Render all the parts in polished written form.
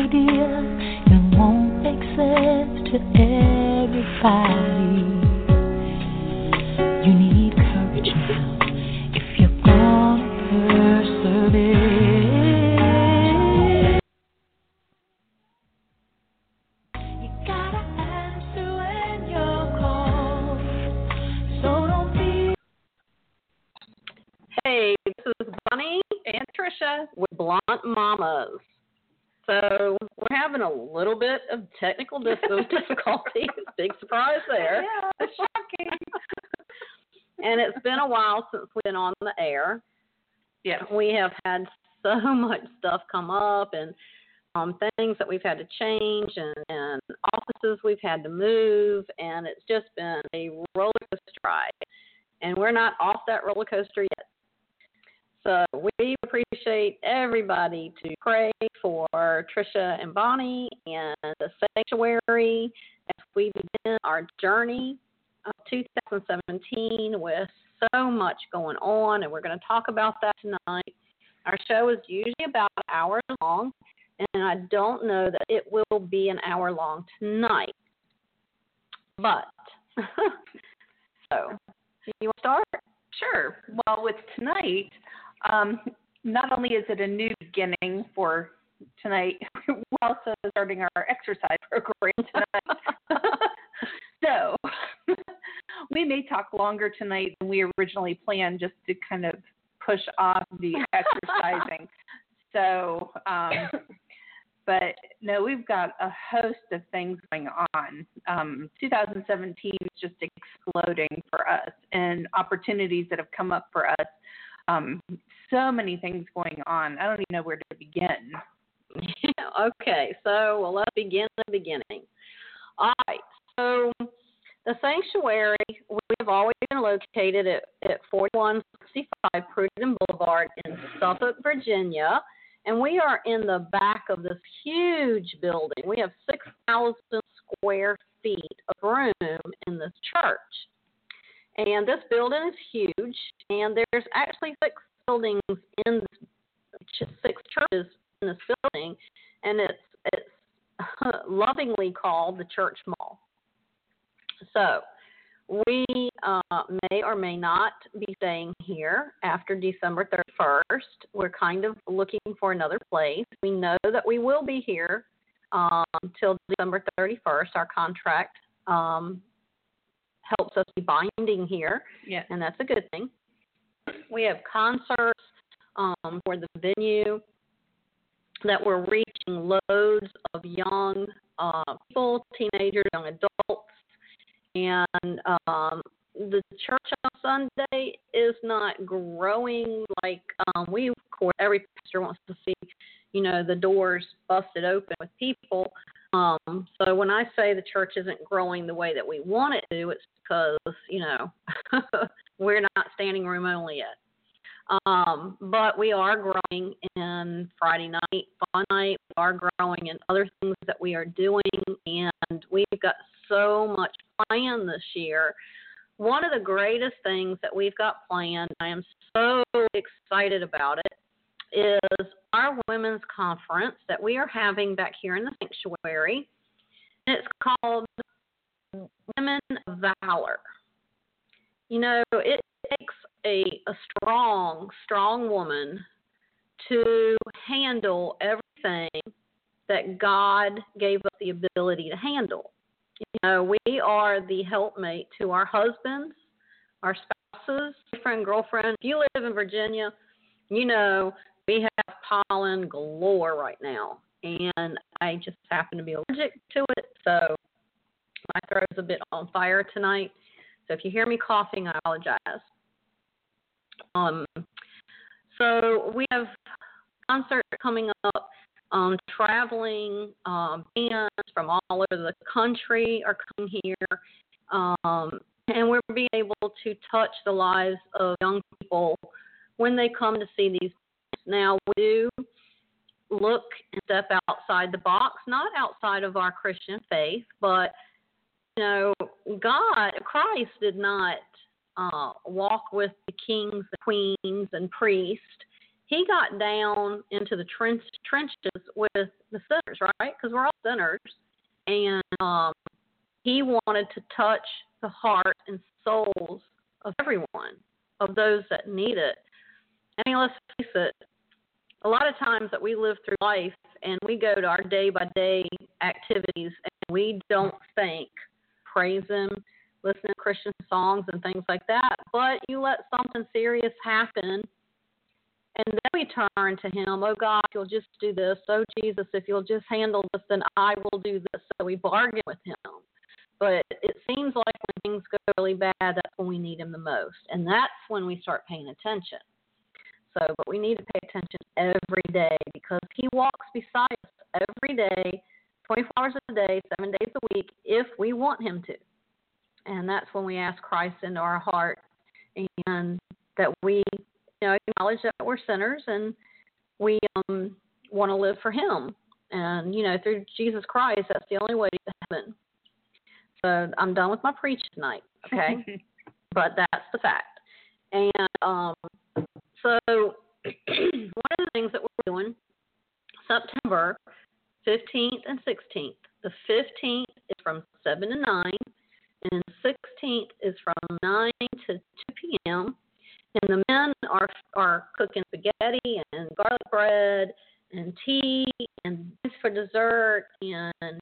ideas that won't make sense to everybody. You need courage now if you're gonna persevere. You gotta answer when you're called, so don't be. Hey, this is Bonnie and Tricia with Blunt Mamas. So we're having a little bit of technical difficulties. Big surprise there. Yeah, it's shocking. And it's been a while since we've been on the air. Yes. We have had so much stuff come up and things that we've had to change and offices we've had to move, and it's just been a roller coaster ride. And we're not off that roller coaster yet. So we appreciate everybody to pray for Tricia and Bonnie and the sanctuary as we begin our journey of 2017 with so much going on, and we're going to talk about that tonight. Our show is usually about an hour long, and I don't know that it will be an hour long tonight. But, so, you want to start? Sure. Well, with tonight, not only is it a new beginning for tonight, we're also starting our exercise program tonight. So we may talk longer tonight than we originally planned, just to kind of push off the exercising. So, but no, we've got a host of things going on. 2017 is just exploding for us, and opportunities that have come up for us. So many things going on. I don't even know where to begin. Okay, so let's begin at the beginning. All right, so the sanctuary, we've always been located at 4165 Pruden Boulevard in Suffolk, Virginia, and we are in the back of this huge building. We have 6,000 square feet of room in this church. And this building is huge, and there's actually 6 buildings in this, 6 churches in this building, and it's lovingly called the Church Mall. So we may or may not be staying here after December 31st. We're kind of looking for another place. We know that we will be here till December 31st. Our contract helps us be binding here, yes, and that's a good thing. We have concerts for the venue that we're reaching loads of young people, teenagers, young adults, and the church on Sunday is not growing like of course, every pastor wants to see, the doors busted open with people. So when I say the church isn't growing the way that we want it to, it's because, we're not standing room only yet. But we are growing in Friday night, fun night. We are growing in other things that we are doing, and we've got so much planned this year. One of the greatest things that we've got planned, I am so excited about it, is our women's conference that we are having back here in the sanctuary. And it's called Women of Valor. It takes a strong woman to handle everything that God gave us the ability to handle. We are the helpmate to our husbands, our spouses, boyfriend, girlfriend. If you live in Virginia, we have pollen galore right now, and I just happen to be allergic to it, so my throat is a bit on fire tonight. So if you hear me coughing, I apologize. So we have concerts coming up, traveling bands from all over the country are coming here, and we're being able to touch the lives of young people when they come to see these bands. Now, we do look and step outside the box, not outside of our Christian faith, but, Christ did not walk with the kings and queens and priests. he got down into the trenches with the sinners, right? Because we're all sinners. And he wanted to touch the heart and souls of everyone, of those that need it. I mean, let's face it, a lot of times that we live through life and we go to our day-by-day activities and we don't think, praise Him, listen to Christian songs and things like that, but you let something serious happen, and then we turn to Him, oh God, if you'll just do this, oh Jesus, if you'll just handle this, then I will do this. So we bargain with Him. But it seems like when things go really bad, that's when we need Him the most, and that's when we start paying attention. So, but we need to pay attention every day because He walks beside us every day, 24 hours a day, 7 days a week, if we want Him to. And that's when we ask Christ into our heart and that we acknowledge that we're sinners and we want to live for Him. And, through Jesus Christ, that's the only way to heaven. So I'm done with my preach tonight, okay? But that's the fact. And so one of the things that we're doing, September 15th and 16th. The 15th is from 7 to 9, and the 16th is from 9 to 2 p.m., and the men are cooking spaghetti and garlic bread and tea and for dessert and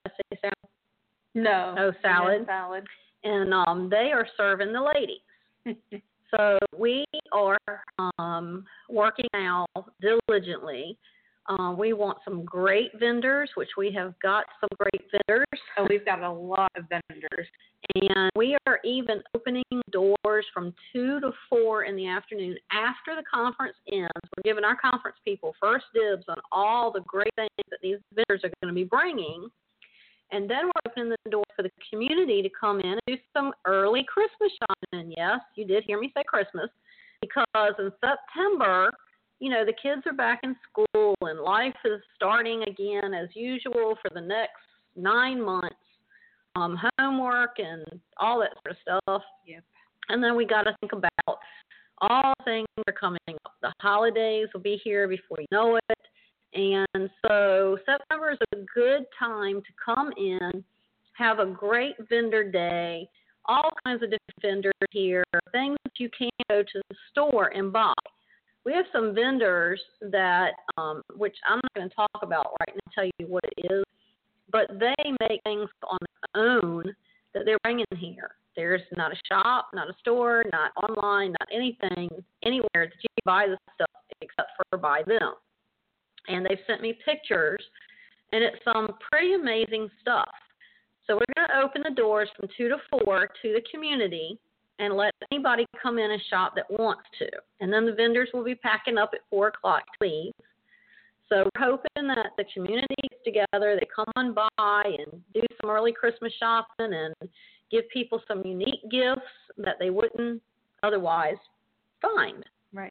salad. And they are serving the ladies. So we are working out diligently. We want some great vendors, which we have got some great vendors. Oh, we've got a lot of vendors. And we are even opening doors from 2 to 4 in the afternoon after the conference ends. We're giving our conference people first dibs on all the great things that these vendors are going to be bringing. And then we're opening the door for the community to come in and do some early Christmas shopping. And yes, you did hear me say Christmas, because in September, the kids are back in school and life is starting again as usual for the next 9 months. Homework and all that sort of stuff. Yep. And then we got to think about all things that are coming up. The holidays will be here before you know it. And so September is a good time to come in, have a great vendor day, all kinds of different vendors here, things that you can't go to the store and buy. We have some vendors that, which I'm not going to talk about right now, tell you what it is, but they make things on their own that they're bringing here. There's not a shop, not a store, not online, not anything, anywhere that you can buy this stuff except for by them. And they've sent me pictures, and it's some pretty amazing stuff. So we're going to open the doors from 2 to 4 to the community and let anybody come in and shop that wants to. And then the vendors will be packing up at 4 o'clock to leave. So we're hoping that the community gets together, they come on by and do some early Christmas shopping and give people some unique gifts that they wouldn't otherwise find. Right.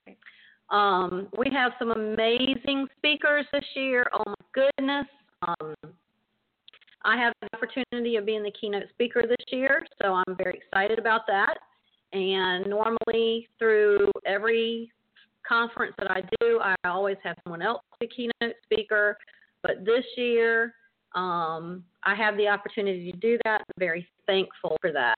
We have some amazing speakers this year. Oh, my goodness. I have the opportunity of being the keynote speaker this year, so I'm very excited about that. And normally through every conference that I do, I always have someone else be keynote speaker. But this year, I have the opportunity to do that. I'm very thankful for that.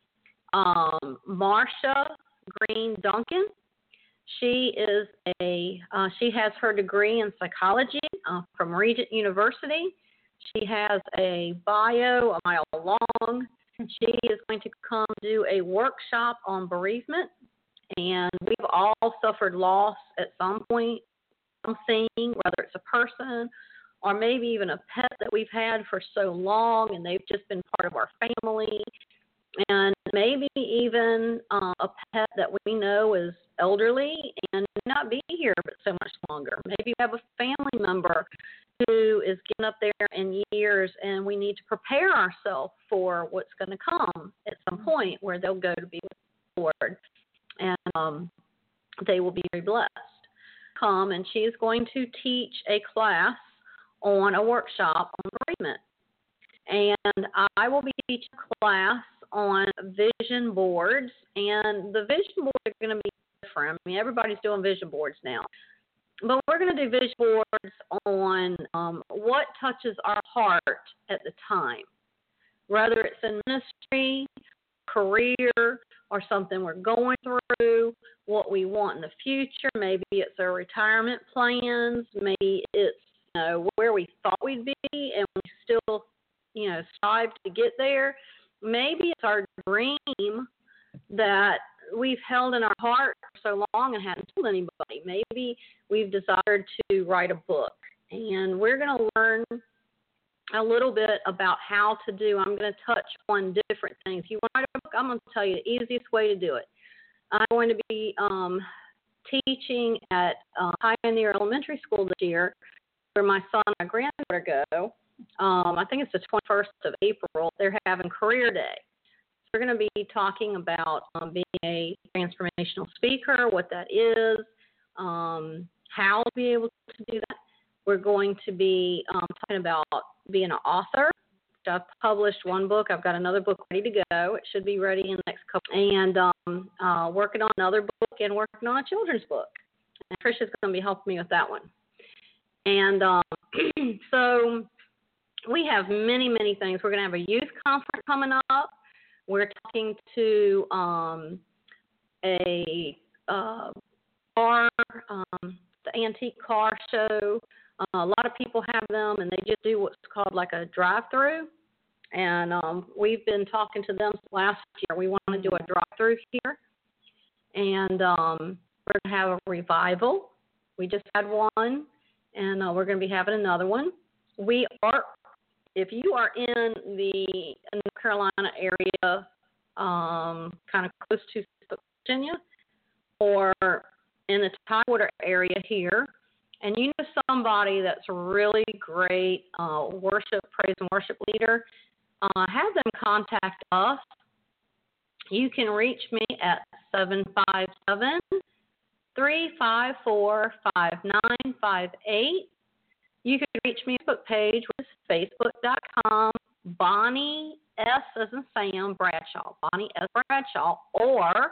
Marsha Green Duncan, she has her degree in psychology from Regent University. She has a bio a mile long. She is going to come do a workshop on bereavement. And we've all suffered loss at some point, something, whether it's a person or maybe even a pet that we've had for so long and they've just been part of our family. And maybe even a pet that we know is elderly and may not be here but so much longer. Maybe we have a family member who is getting up there in years and we need to prepare ourselves for what's going to come at some point where they'll go to be with the Lord. And they will be very blessed. Come, and she is going to teach a class on a workshop on bereavement. And I will be teaching a class on vision boards, and the vision boards are going to be different. I mean, everybody's doing vision boards now. But we're going to do vision boards on what touches our heart at the time, whether it's in ministry, career, or something we're going through, what we want in the future. Maybe it's our retirement plans. Maybe it's where we thought we'd be and we still strive to get there. Maybe it's our dream that we've held in our heart for so long and hadn't told anybody. Maybe we've desired to write a book, and we're going to learn a little bit about how to do. I'm going to touch on different things. You want to write a book? I'm going to tell you the easiest way to do it. I'm going to be teaching at Pioneer Elementary School this year, where my son and my granddaughter go. I think it's the 21st of April. They're having Career Day. So we're going to be talking about being a transformational speaker, what that is, how to be able to do that. We're going to be talking about being an author. I've published one book. I've got another book ready to go. It should be ready in the next couple. And working on another book and working on a children's book. And Trisha's going to be helping me with that one. And so we have many, many things. We're going to have a youth conference coming up. We're talking to a car, the antique car show. A lot of people have them, and they just do what's called like a drive-through. And we've been talking to them last year. We want to do a drive-through here. And we're going to have a revival. We just had one, and we're going to be having another one. We are, if you are in the North Carolina area, kind of close to Virginia, or in the Tidewater area here, and you know somebody that's a really great praise and worship leader, have them contact us. You can reach me at 757-354-5958. You can reach me on the Facebook page, which is facebook.com, Bonnie S. as in Sam Bradshaw, Bonnie S. Bradshaw, or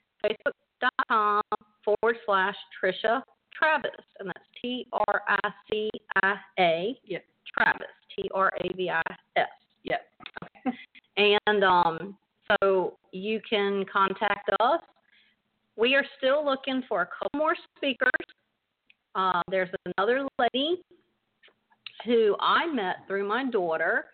facebook.com/Trisha Travis, and that's Tricia, Yep. Travis, Travis. Yep. Okay. And so you can contact us. We are still looking for a couple more speakers. There's another lady who I met through my daughter.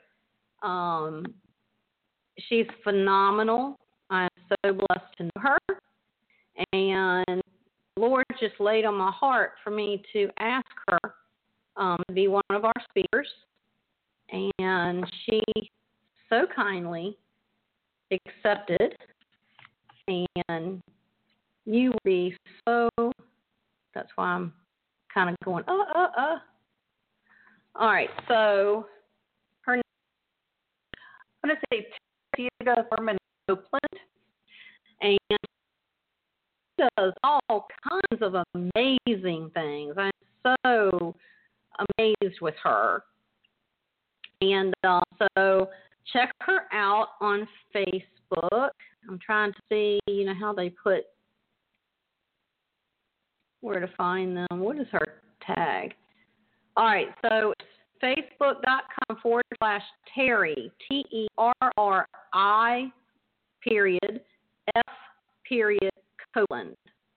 She's phenomenal. I'm so blessed to know her. And the Lord just laid on my heart for me to ask her to be one of our speakers. And she so kindly accepted. And you will be so, that's why I'm kind of going, All right, so her name, I'm going to say Theodore Foreman Copeland. and she does all kinds of amazing things. I'm so amazed with her. And so check her out on Facebook. I'm trying to see, how they put where to find them. What is her tag? All right, so it's facebook.com/Terry, TERRI F Copeland,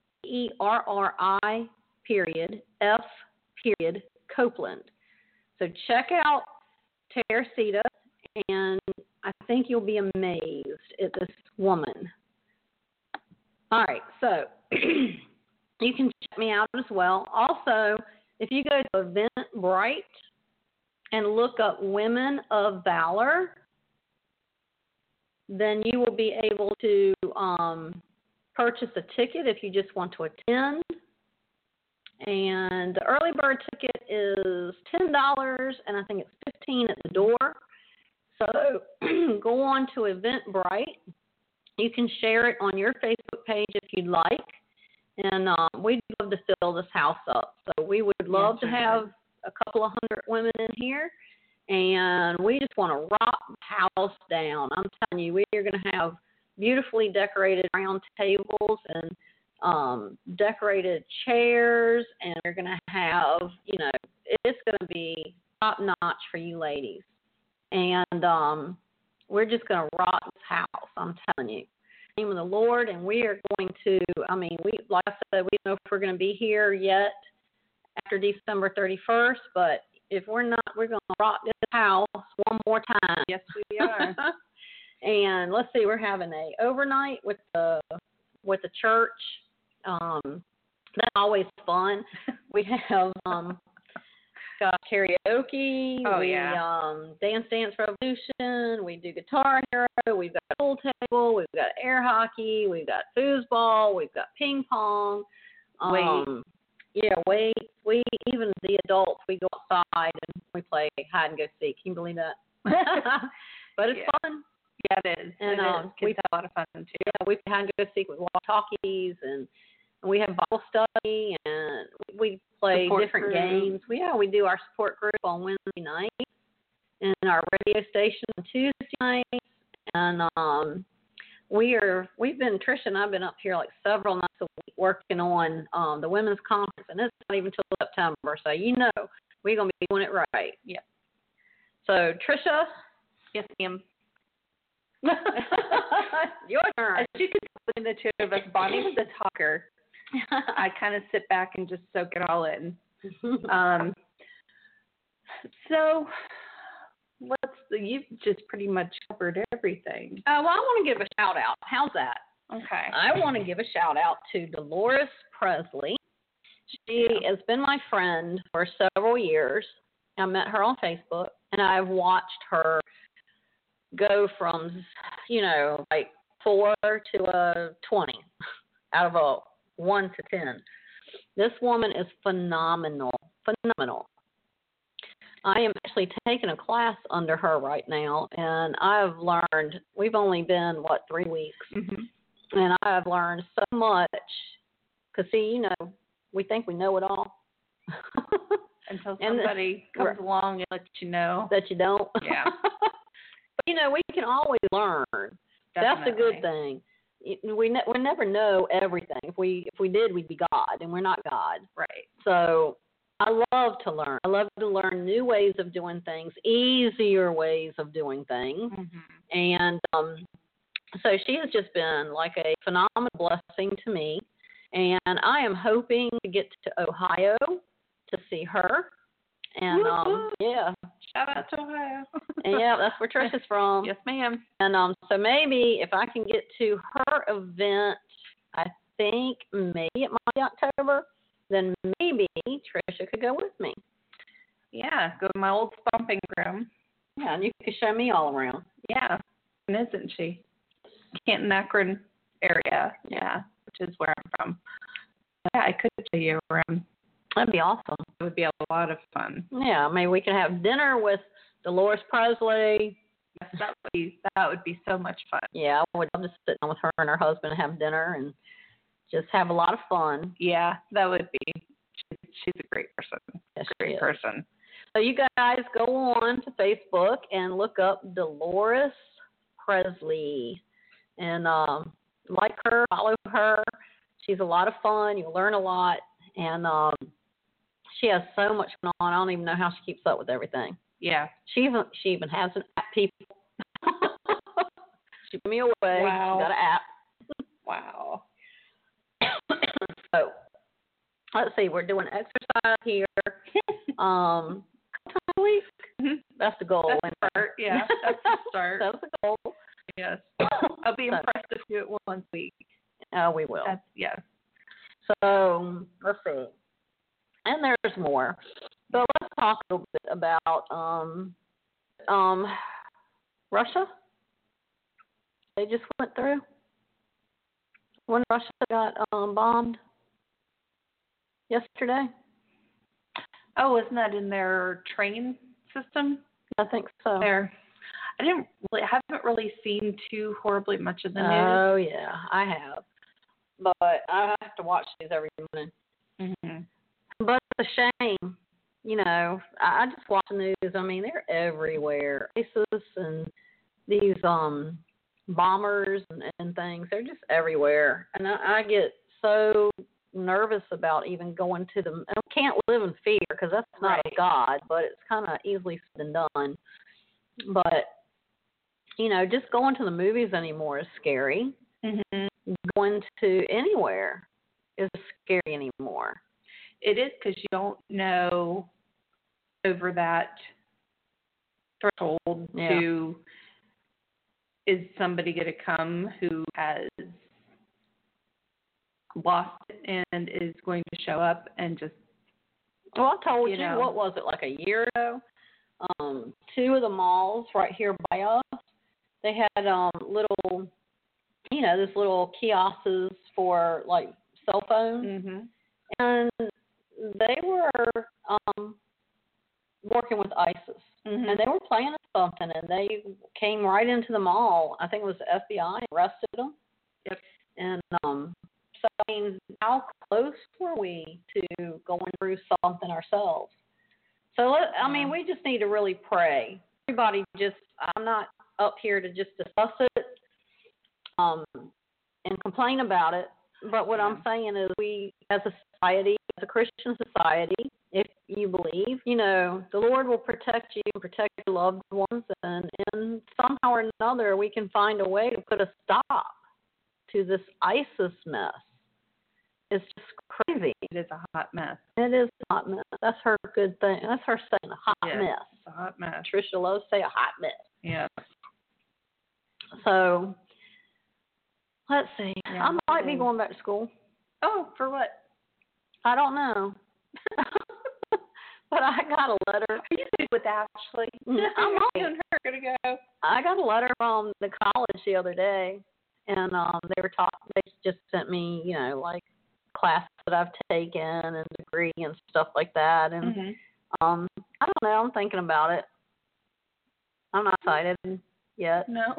TERRI F Copeland. So check out Teresita, and I think you'll be amazed at this woman. All right, so you can check me out as well. Also, if you go to Eventbrite and look up Women of Valor, then you will be able to purchase a ticket if you just want to attend. And the early bird ticket is $10, and I think it's $15 at the door. So go on to Eventbrite. You can share it on your Facebook page if you'd like. And we'd love to fill this house up. So we would love to have a couple of hundred women in here. And we just want to rock the house down. I'm telling you, we are going to have beautifully decorated round tables and decorated chairs, and we're going to have, it's going to be top notch for you ladies. And we're just going to rock this house, I'm telling you. In the name of the Lord, and we are going to, like I said, we don't know if we're going to be here yet after December 31st, but if we're not, we're going to rock this house one more time. Yes, we are. And let's see, we're having a overnight with the church. That's always fun. We have got karaoke. Dance Revolution. We do Guitar Hero. We've got pool table. We've got air hockey. We've got foosball. We've got ping pong. Weights. We even the adults, we go outside and we play hide and go seek. Can you believe that? But it's fun. Yeah, it is. And we have a lot of fun too. Yeah, we hide and go seek with walkie-talkies, and we have Bible study, and we play support different group. games. We do our support group on Wednesday night, and our radio station on Tuesday nights, and Tricia and I've been up here like several nights a week working on the women's conference, and it's not even till September, so we're gonna be doing it right. Yeah. So Tricia. Yes, ma'am. Your turn. As you can tell, between the two of us, Bonnie was a talker. I kind of sit back and just soak it all in. So you've just pretty much covered everything. Well, I want to give a shout out. How's that? Okay. I want to give a shout out to Dolores Presley. She has been my friend for several years. I met her on Facebook, and I've watched her go from, like 4 to a 20 out of a 1 to 10. This woman is phenomenal. I am actually taking a class under her right now, and I've learned, we've only been, 3 weeks, and I've learned so much, because, see, we think we know it all. Until somebody comes along and lets you know. That you don't. Yeah. But, we can always learn. Definitely. That's a good thing. We never know everything. If we did, we'd be God, and we're not God. Right. So I love to learn. I love to learn new ways of doing things, easier ways of doing things. And so she has just been like a phenomenal blessing to me. And I am hoping to get to Ohio to see her. And shout out to Ohio. And that's where Tricia's from. Yes, ma'am. And so maybe if I can get to her event, I think maybe it might be October, then maybe Tricia could go with me. Yeah, go to my old stomping ground. Yeah, and you could show me all around. Yeah, and isn't she? Canton, Akron area. Yeah, which is where I'm from. Yeah, I could show you around. That'd be awesome. It would be a lot of fun. Yeah, maybe we could have dinner with Dolores Presley. Yes, that would be so much fun. Yeah, I would love to sit down with her and her husband and have dinner and just have a lot of fun. Yeah, that would be. She's a great person. Yes, great person. So you guys go on to Facebook and look up Dolores Presley and like her, follow her. She's a lot of fun. You'll learn a lot. And she has so much going on. I don't even know how she keeps up with everything. Yeah. She even has an app, people. She put me away. Wow. She's got an app. Wow. So let's see. We're doing exercise here. Times a week. Mm-hmm. That's the goal. That's the start. Yeah, that's the start. That's the goal. Yes. I'll be impressed if you do it once a week. We will. Yes. So let's see. And there's more. But let's talk a little bit about Russia. They just went through when Russia got bombed yesterday. Oh, isn't that in their train system? I think so. I haven't really seen too horribly much of the news. Oh yeah, I have. But I have to watch these every morning. Mm-hmm. But it's a shame. I just watch the news. I mean, they're everywhere. ISIS and these bombers and things, they're just everywhere. And I get so nervous about even going to them. I can't live in fear because that's not Right. of God, but it's kind of easily said and done. But, you know, just going to the movies anymore is scary. Mhm. Going to anywhere is scary anymore. It is because you don't know over that threshold Yeah. to, is somebody going to come who has lost it and is going to show up and just, Well, I told you, know. what was it, like a year ago? Two of the malls right here by us, they had little, you know, this little kiosks for like cell phones, Mhm. and they were working with ISIS, Mhm. and they were planning something, and they came right into the mall. I think it was the FBI, arrested them. Yep. And so I mean, how close were we to going through something ourselves? So I mean, we just need to really pray. Everybody, just I'm not up here to just discuss it and complain about it. But what I'm saying is, we as a society, as a Christian society, if you believe, you know, the Lord will protect you and protect your loved ones, and somehow or another we can find a way to put a stop to this ISIS mess. It's just crazy. It is a hot mess. It is a hot mess. That's her good thing. That's her saying, a hot mess. It's a hot mess. Tricia loves to say a hot mess. Yeah. So, let's see. Yeah, I might be going back to school. Oh, for what? I don't know. But I got a letter. Are you with Ashley? I'm not. You and her are gonna go. I got a letter from the college the other day, and they were they just sent me, you know, like classes that I've taken and degree and stuff like that. And Mhm. I don't know. I'm thinking about it. I'm not excited yet. No.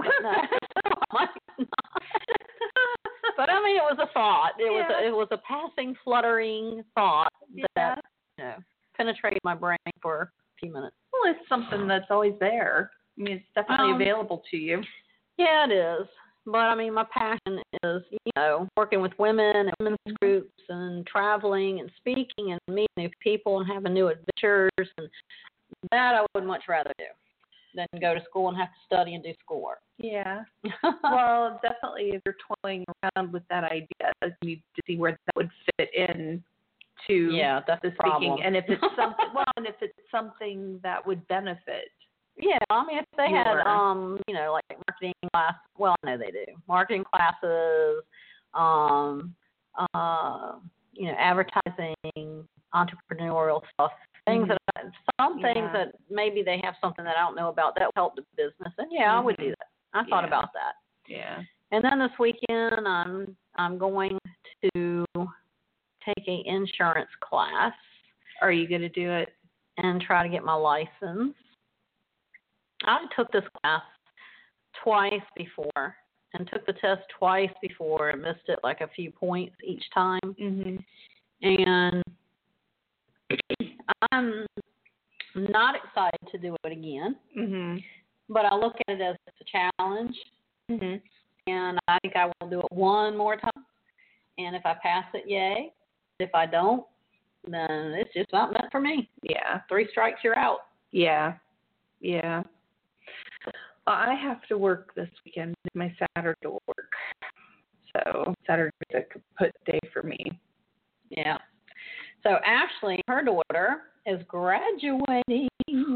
But I mean, it was a thought. It Yeah. was a passing, fluttering thought Yeah. that, you know, penetrated my brain for a few minutes. Well, it's something that's always there. I mean, it's definitely available to you. Yeah, it is. But I mean, my passion is, you know, working with women and women's groups and traveling and speaking and meeting new people and having new adventures, and that I would much rather do than go to school and have to study and do schoolwork. Yeah. Well, definitely, if you're toying around with that idea, you need to see where that would fit in to Yeah, that's the the problem. speaking, and if it's something, and if it's something that would benefit. Yeah, I mean, if they had, Sure. you know, like marketing class, well, I know they do. Marketing classes, you know, advertising, entrepreneurial stuff, things Mhm. things that maybe they have something that I don't know about that will help the business. And yeah, I would do that. I thought about that. Yeah. And then this weekend, I'm going to take a insurance class. Are you going to do it? And try to get my license. I took this class twice before and took the test twice before and missed it like a few points each time. Mhm. And I'm not excited to do it again, Mhm. but I look at it as a challenge, Mhm. and I think I will do it one more time. And if I pass it, yay. If I don't, then it's just not meant for me. Yeah. 3 strikes, you're out. Yeah. Yeah. Well, I have to work this weekend. It's my Saturday work. So Saturday's a kaput day for me. Yeah. So Ashley, her daughter, is graduating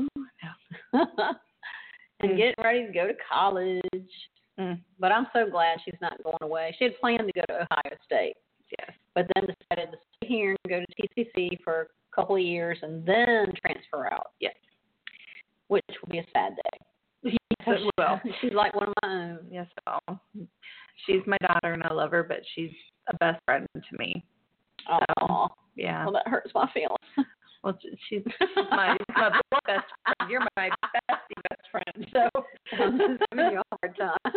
and getting ready to go to college. But I'm so glad she's not going away. She had planned to go to Ohio State. Yes. But then decided to stay here and go to TCC for a couple of years and then transfer out. Yes. Which will be a sad day. Yes, it will. She's like one of my own. Yes, it will. She's my daughter and I love her, but she's a best friend to me. Oh, yeah. Well, that hurts my feelings. Well, she's my best friend. You're my best friend. So I'm just giving you a hard time.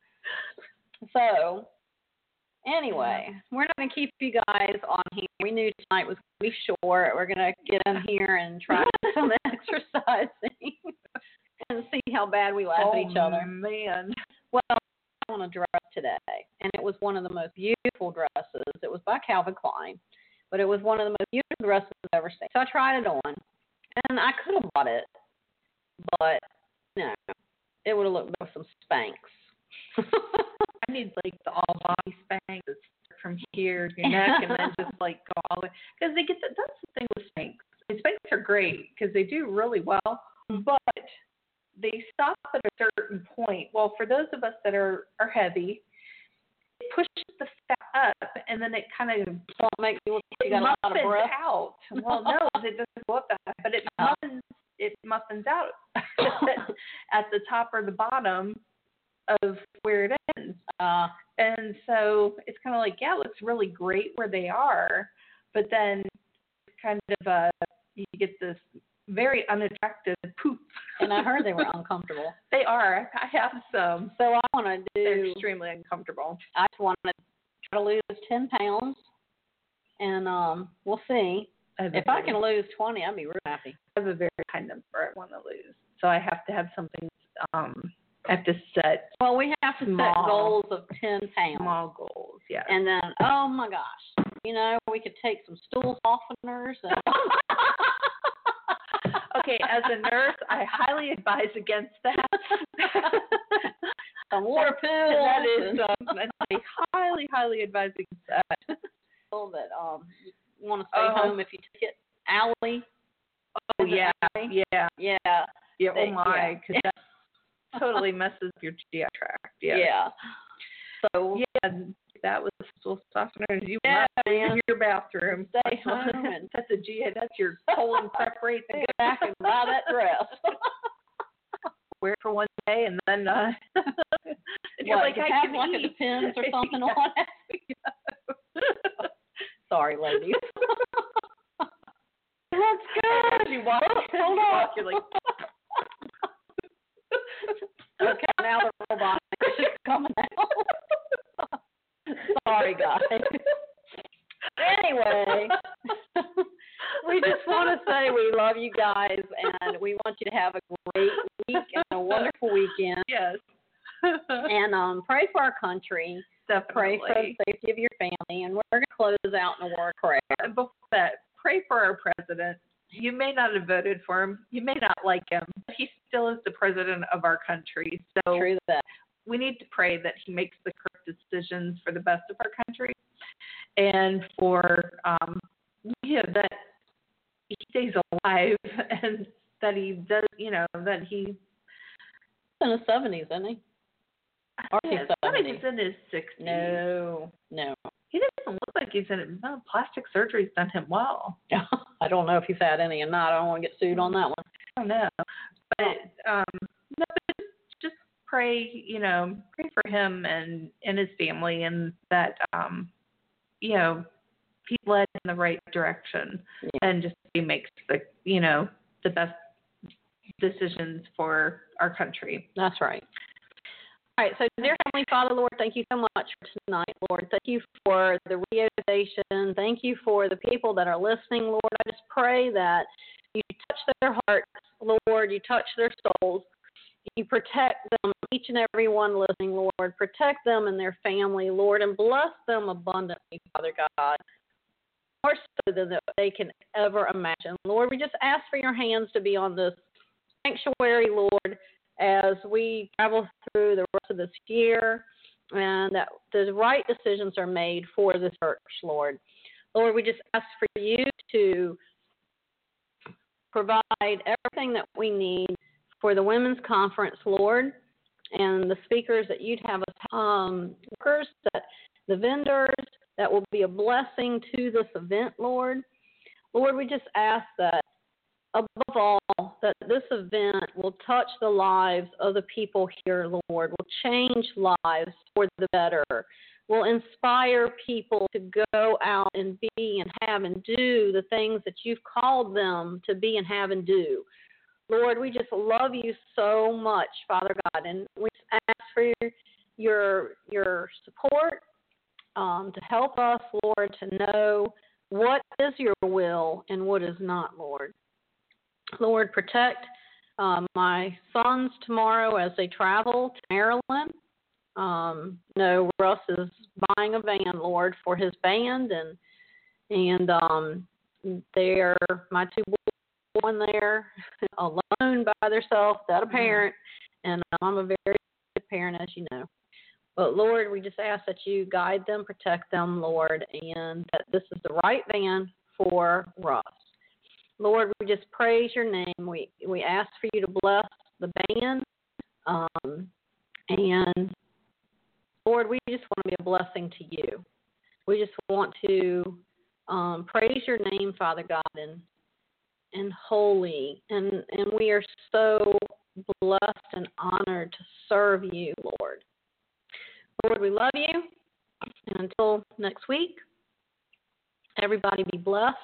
So, anyway, we're not going to keep you guys on here. We knew tonight was going to be short. We're going to get in here and try to do some exercising and see how bad we laugh at each other. Man. Well, I want on a dress today, and it was one of the most beautiful dresses. It was by Calvin Klein, but it was one of the most beautiful dresses I've ever seen. So I tried it on, and I could have bought it, but no, it would have looked better with some Spanx. I need like the all body Spanx that start from here, your neck, and then just like go all the way. Because they get that's the thing with Spanx. I mean, Spanx are great because they do really well, but they stop at a certain point. Well, for those of us that are heavy, it pushes the fat up, and then it kind of makes you look like you got a lot of breath out. Well, no, it doesn't go up that high, but it muffins out at the top or the bottom of where it ends. And so it's kind of like, yeah, it looks really great where they are, but then kind of you get this very unattractive poop. And I heard they were uncomfortable. They are. I have some. So I want to do. They're extremely uncomfortable. I just want to try to lose 10 pounds, and we'll see. If I can lose 20, I'd be real happy. I have a very high number I want to lose, so I have to have something. I have to set. Well, we have to set goals of 10 pounds. Small goals, yeah. And then, oh my gosh, we could take some stool softeners. And Okay, as a nurse, I highly advise against that. Some water pills. That is, I highly, highly advise against that. That you want to stay home if you take it. Allie. Oh, yeah, yeah. Yeah. Yeah, oh my, because that totally messes up your GI tract. Yeah. So, yeah, that was stool softeners. You will not stay in your bathroom. Stay home. And that's a GI. That's your colon prep rate to go back and buy that dress. Wear it for one day and then and you're like, I have can like eat. It depends or something on it. Sorry, ladies. That's good. You walk. Hold on. You're like. Okay, now the robot is coming out. Sorry, guys. Anyway, we just want to say we love you guys, and we want you to have a great week and a wonderful weekend. Yes. And pray for our country. Definitely. Pray for the safety of your family, and we're going to close out in a word of prayer. And before that, pray for our president. You may not have voted for him. You may not like him. But he still is the president of our country. So True that. We need to pray that he makes the correct decisions for the best of our country, and for that he stays alive, and that he does, that he. In his 70s, isn't he? Or he's 70s. He's in his 60s. No. He doesn't look like he's in it. No, plastic surgery's done him well. I don't know if he's had any or not. I don't want to get sued on that one. I don't know. But just pray, pray for him and his family, and that he's led in the right direction, and just he makes the best decisions for our country. That's right. All right, so dear Heavenly Father, Lord, thank you so much for tonight, Lord. Thank you for the radio station. Thank you for the people that are listening, Lord. I just pray that you touch their hearts, Lord. You touch their souls. You protect them, each and every one listening, Lord. Protect them and their family, Lord, and bless them abundantly, Father God, more so than they can ever imagine. Lord, we just ask for your hands to be on this sanctuary, Lord, as we travel through the rest of this year, and that the right decisions are made for the church, Lord. Lord, we just ask for you to provide everything that we need for the women's conference, Lord, and the speakers that you'd have us, workers, that the vendors, that will be a blessing to this event, Lord. Lord, we just ask that, above all, that this event will touch the lives of the people here, Lord, will change lives for the better, will inspire people to go out and be and have and do the things that you've called them to be and have and do. Lord, we just love you so much, Father God, and we just ask for your support to help us, Lord, to know what is your will and what is not, Lord. Lord, protect my sons tomorrow as they travel to Maryland. No, Russ is buying a van, Lord, for his band, and they're my two boys in there alone by themselves, without a parent, and I'm a very good parent, as you know. But Lord, we just ask that you guide them, protect them, Lord, and that this is the right van for Russ. Lord, we just praise your name. We ask for you to bless the band, and Lord, we just want to be a blessing to you. We just want to praise your name, Father God, and holy. And we are so blessed and honored to serve you, Lord. Lord, we love you. And until next week, everybody be blessed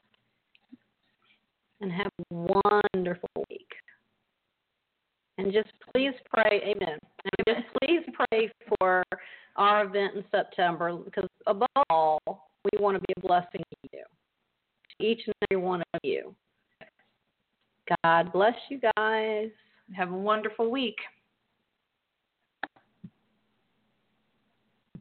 and have a wonderful week. And just please pray, amen. And just please pray for our event in September, because above all, we want to be a blessing to you, to each and every one of you. God bless you guys. Have a wonderful week.